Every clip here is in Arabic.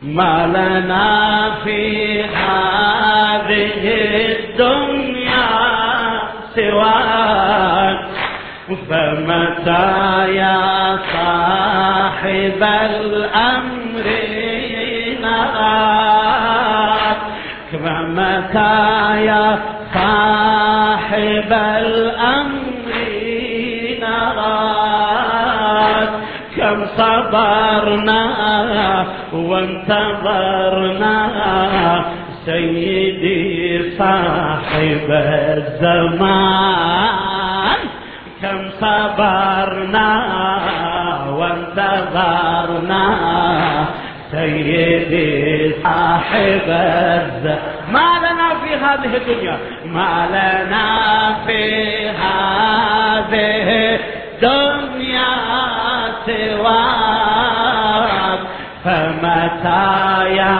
ما لنا في هذه الدنيا سواك، فمتى يا صاحب الأمر نراك، فمتى يا صاحب الأمر نراك، كم صبرنا وانتظرنا سيدي صاحب الزمان، كم صبرنا وانتظرنا سيدي صاحب الزمان. ما لنا في هذه الدنيا، ما لنا في هذه الدنيا سواك، فمتى يا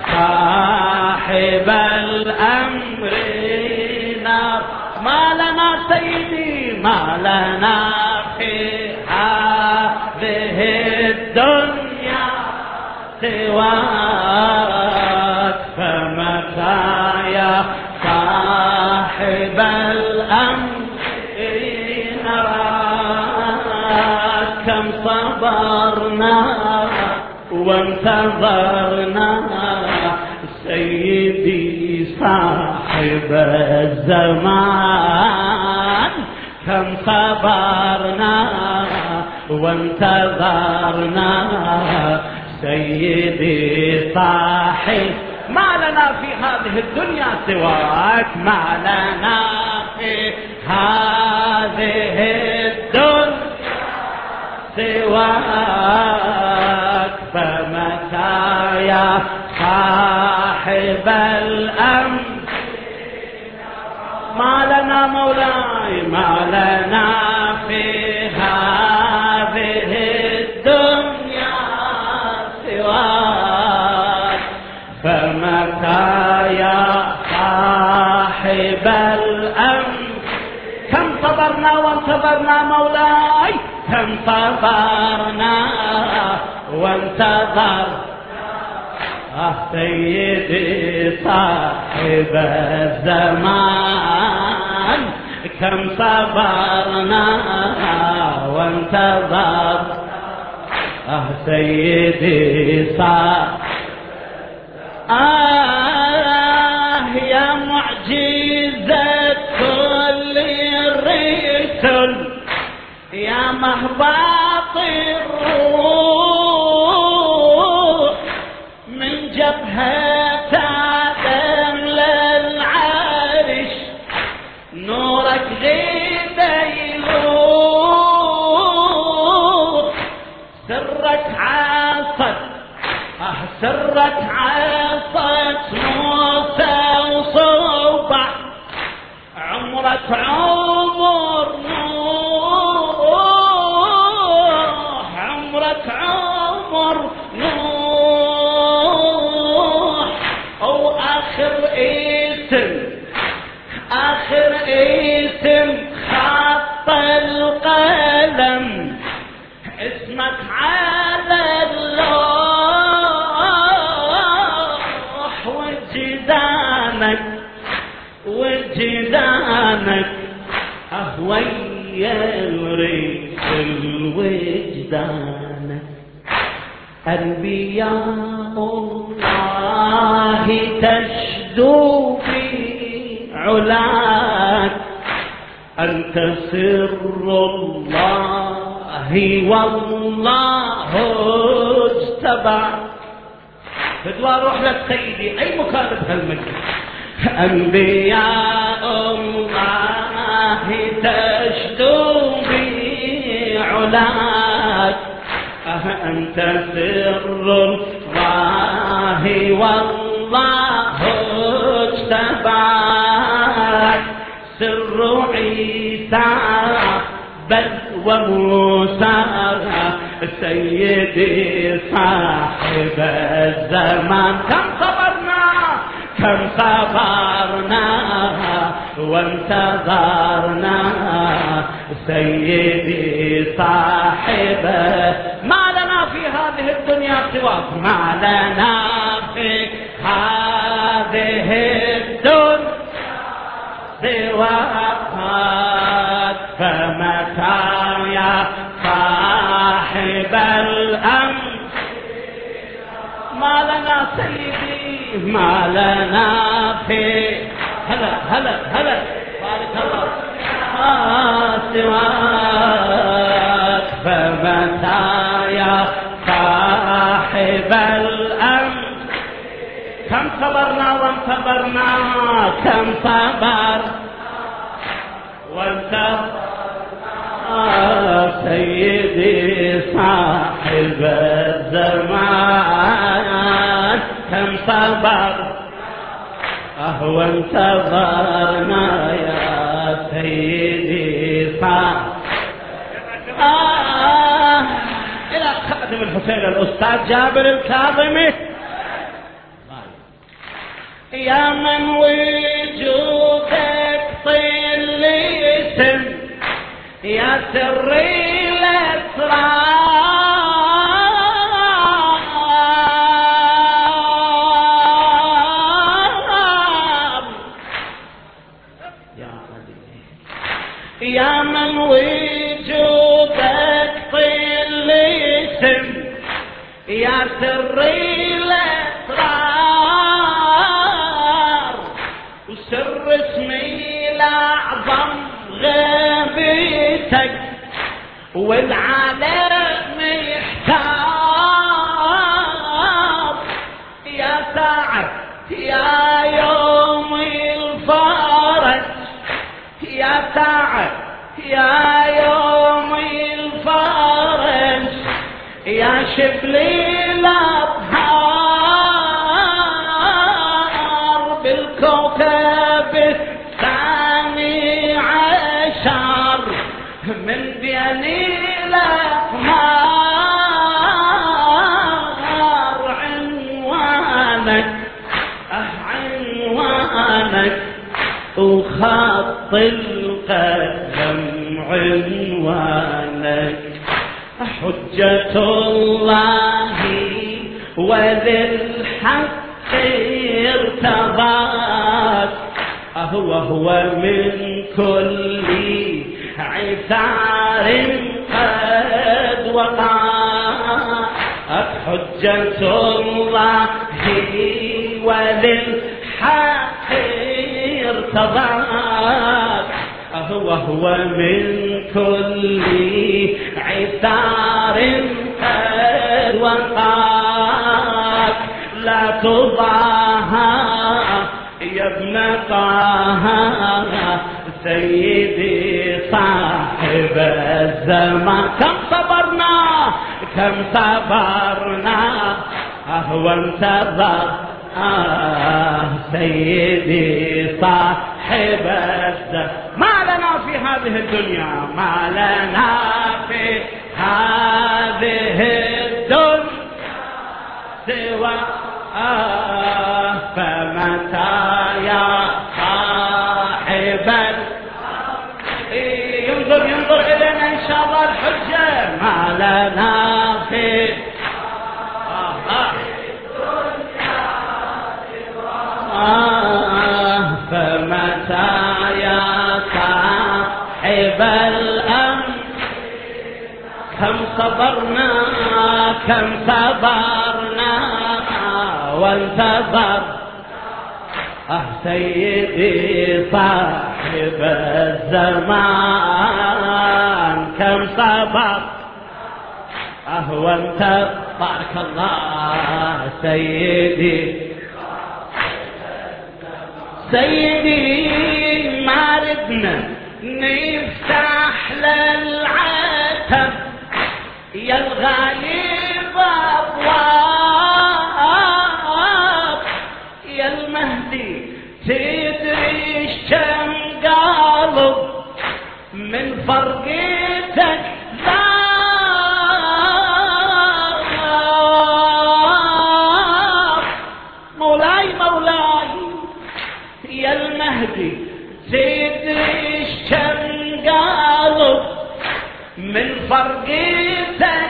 صاحب الأمر نار. ما لنا سيدي، ما لنا في هذه الدنيا سواك، فمتى يا صاحب الأمر نراك، كم صبرنا وانتظرنا سيدي صاحب الزمان، كم صبرنا وانتظرنا سيدي صاحب. ما لنا في هذه الدنيا سواك، ما لنا في هذه الدنيا سواك، فمتى يا صاحب الأمر. ما لنا مولاي، ما لنا في هذه الدنيا سواك، فمتى يا صاحب الأمر. كم صبرنا وانتظرنا مولاي، كم صبرنا وانتظرنا سيدي صاحب الزمان، كم صبرنا وانتظرنا سيدي صاحب. يا معجزة كل الرسل، يا مهبط الروح من جبهة آدم للعرش، نورك غيب يلوح، سرك عصت سرك عصت موسى وصوبع، عمرك عمر نوح، عمرك عمر نوح. او اخر اسم خط القلم، اسمك على اللوح، وجدانك أهوية ريح الوجدانك. أنبياء الله تشدو في علاك، أنت سر الله والله اجتباك. فدوى روح لك سيدي أي مكان بهالمجلس. أنبياء الله تشدو بعلاك، أنت سر الله والله اجتباك. سر عيسى بل وموسى سيدي صاحب الزمان، كم صبرنا وانتظرنا سيدي صاحب. ما لنا في هذه الدنيا سواك، ما لنا الدنيا سواك فمتى يا صاحب الأمر ما لنا سيدي ما لنا في هلا هلا هلا بارك الله سواك فمتى يا صاحب الأمر كم صبرنا وانتظرنا كم صبر وانتظرنا سيدي صاحب الزمان كم صبر وانتظرنا يا سيدي صاحب إلى خادم الحسين الأستاذ جابر الكاظمي يا من وجودك طيل الاسم يا سري الاسرار يا من وجودك طيل الاسم يا سري الاسرار وسر اسمي الأعظم غيبتك والعالم يحتار يا ساعة يا يوم الفرج يا ساعة يا يوم الفرج يا شبل الأبهار بالكوكب الثاني عشر من بين الأقمار عنوانك عنوانك وخط القلم عنوانك حجة الله وللحق ارتضاك هو من كل عثار قد وقعت حجة الله وللحق ارتضاك هو من كل عثار قد وقعت لا تضاهى يا ابن طه سيدي صاحب الزمان كم صبرنا كم صبرنا وانتظر سيدي صاحب الزمان ما لنا في هذه الدنيا ما لنا في هذه الدنيا سوى فمتى يا صاحب ينظر إلينا إن شاء الله الحجة ما لنا في فمتى يا صاحب الأمر كم صبرنا كم صبرنا وانتظر سيدي صاحب الزمان كم صبر وانتظر بارك الله سيدي ما ردنا نفتح للعتب يا الغالب أبواب يا المهدي تدري كم قالوا من فرقتك مولاي يا المهدي تدري كم قالوا من فرقتك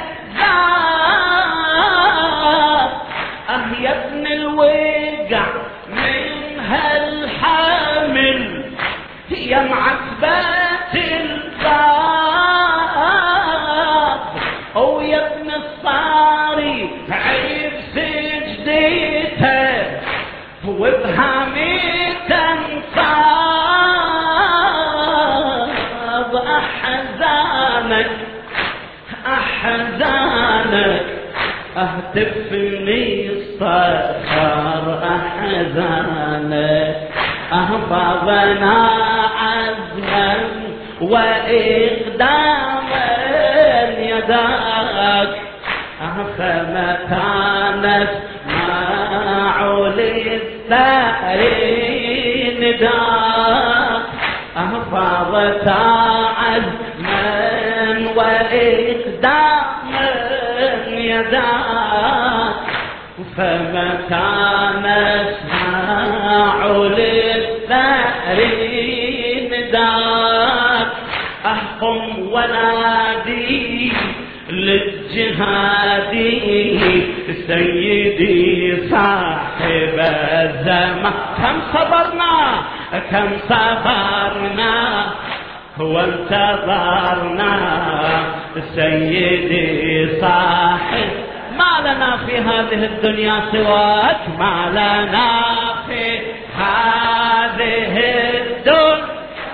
يا ابن الوقع من هالحامل يا معتبات الباب ويا ابن الصاري عيب سجديته وبهاميته انصاب احزانك احزانك اهتفني الصخر احزانك اهبطنا عزما واقداما يداك فمتى نسمع للثأر نداك اهبطت عزما واقداما يداك فمتى نسمع للثأر نداك أحكم ونادي للجهاد سيدي صاحب الزمان كم صبرنا وانتظرنا سيدي صاحب ما لنا في هذه الدنيا سواك ما لنا في هذه الدنيا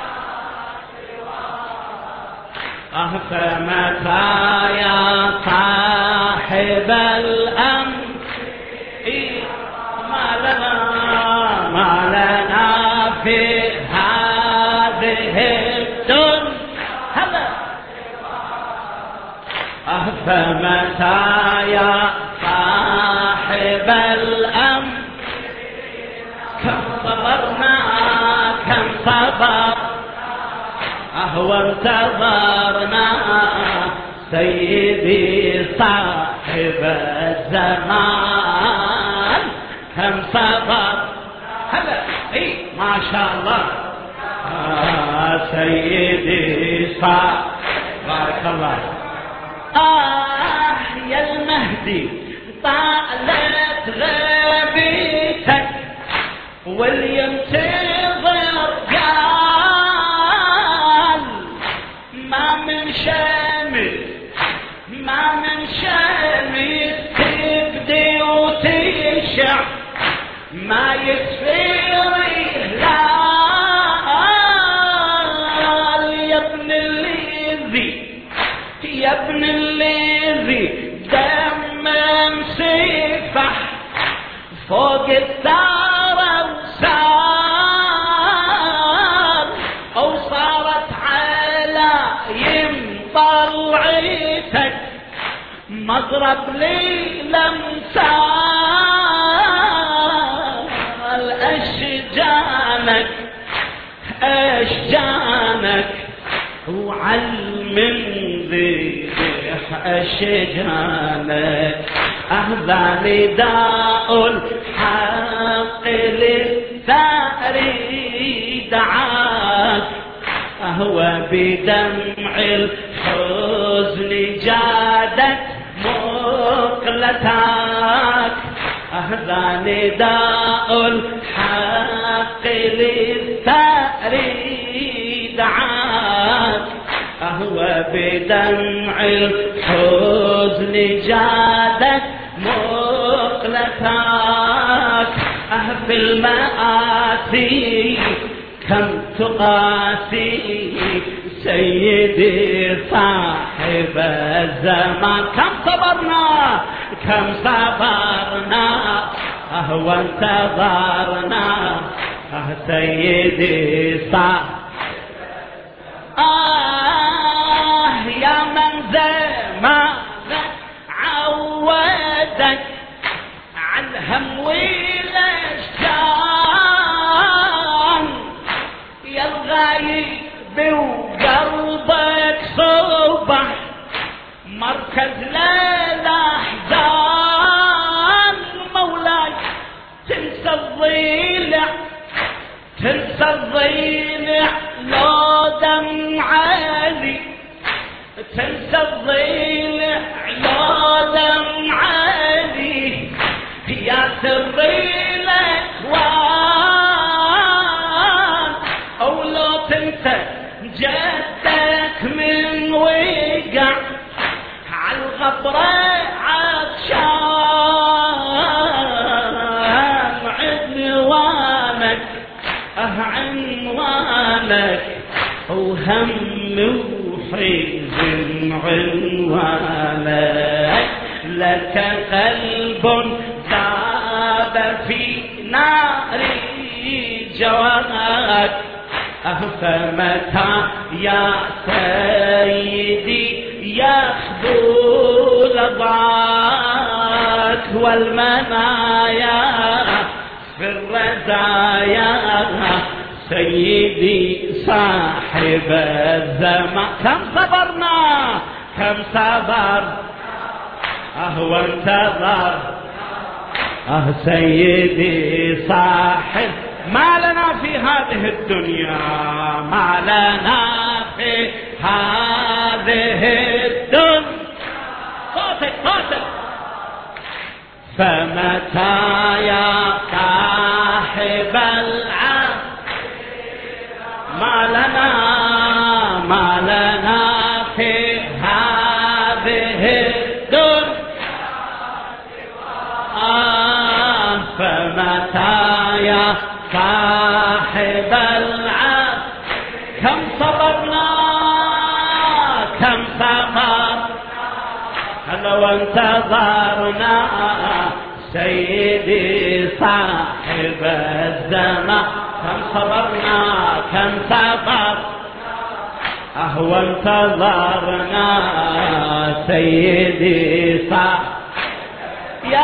فمتى يا صاحب الأمر ما لنا في هذه الدنيا فمتى يا صاحب الأمر كم صبرنا كم صبر وانتظرنا سيدي صاحب الزمان كم صبر هلا ما شاء الله سيدي صاحب بارك الله يا المهدي طالت غيبتك والينتظر قال ما من شمس تبدي وتشع ما يكفي هلال يا ابن الذي دم سفح فوق الثار وصارت على طلعتك مضرب لي لمسال أشجانك وعلم ذبح أشجانك هذا نداء الحق للثأر دعاك هو بدمع الحزن جادت مقلتك هذا نداء الحق للثأر دعاك هو بدمع الحزن جادت مقلتك في المآسي كم تقاسي سيدي صاحب الزمان كم صبرنا وانتظرنا سيدي صاحب يا من زمانك عودك عن هم والاشجان يا الغايب وقلبك صبح مركز للاحزان مولاي تنسى الضيلع لو دمعالي تنسى الضيلع لو دمعالي يا سري لك عنوانك وهم وحزن عنوانك لك قلب ذاب في نار جواك فمتى يا سيدي يخذو لضاك والمنايا في الرزايا سيدي صاحب الزمان كم صبرنا كم صبر وانتظر سيدي صاحب ما لنا في هذه الدنيا ما لنا في هذه الدنيا صوتك فمتى يا صاحب العهد ما لنا في هذه الدنيا فمتى يا صاحب العهد كم صبرنا كم صبرنا هلا وانتظرنا سيدي صاحب الزمان كم صبرنا كم صبر وانتظرنا سيدي صاحب يا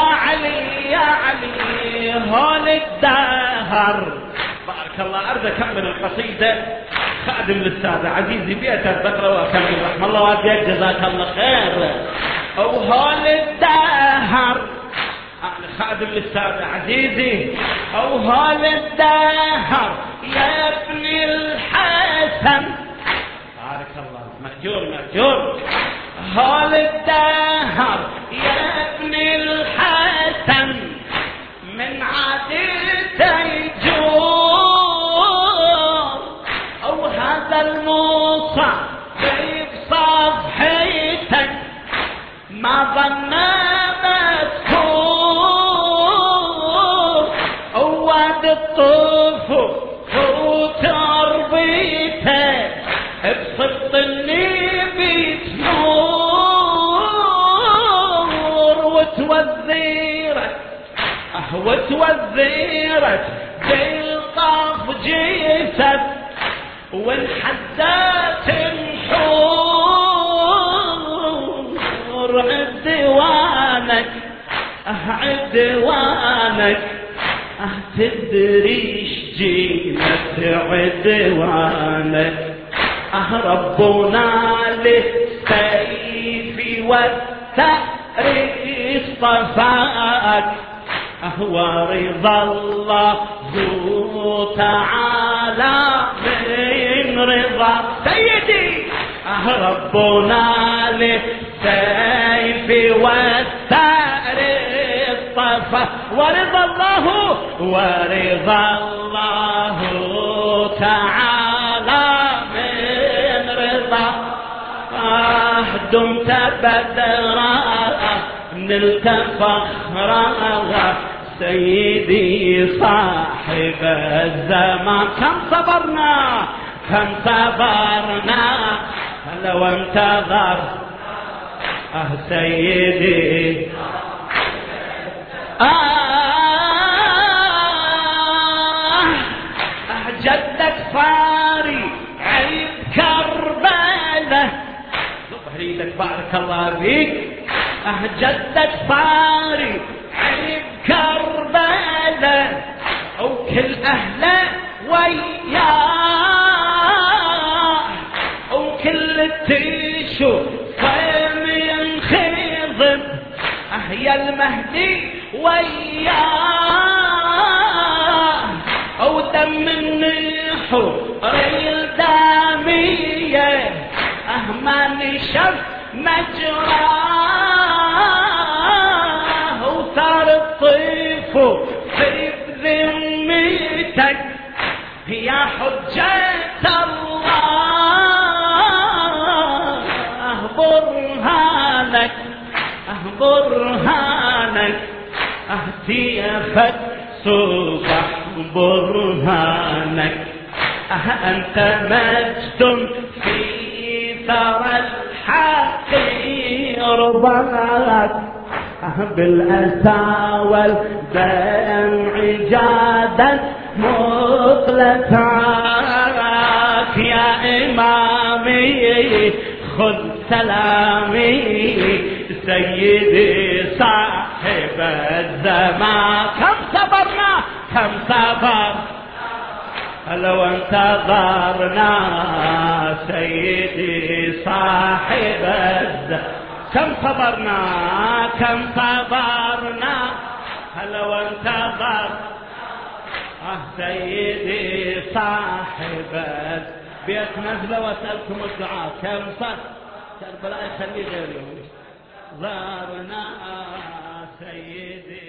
علي هول الدهر بارك الله. أرجو أكمل القصيدة خادم للسادة عزيزي بيت البقرة وأكمل رحمه الله والديك جزاك الله خير. وهول الدهر أنا خادم للسادة عزيزي وهول الدهر يا ابن الحسن بارك الله مأجور هول الدهر يا ابن الحسن من عادته يجور او هذا الموصى بصفحتك ما ظن مذكور واد الطفل وتربيته بصدق النبي تنور وتوذرت بالطاف جيست وانحدت الحور عدوانك تدري ايش جينت عدوانك ربنا للسيف والثأر اصطفاك ورضا الله تعالى من رضا سيدي ربنا للسيف والثأر اصطفى ورضا الله تعالى من رضا دمت بدرا نلت فخرا سيدي صاحب الزمان كم صبرنا لو انتظر سيدي جدك صاري عيد كربلاء ظهريدك بارك الله فيك جدك صاري عيد كربلاء وكل أهله وياه وكل التيشو من خضم يا المهدي وياه ودم النحو ريل دامية ما نشف مجراه وثار الطيف في ذمتك يا حجة الله برهانك اهتيافك صبح برهانك أنت مجد في ثرى الحق يرضاك بالأسى والدمع جادا مقلتاك يا إمامي خذ سلامي سيدي صاحب الزمان كم صبرنا كم صبر لو انتظرنا سيدي صاحب الزمان كم صبرنا لو انتظر سيدي صاحب بيت نزله واسألكم الدعاء كم صار كربلاء يخلي غيرهم زارنا سيدي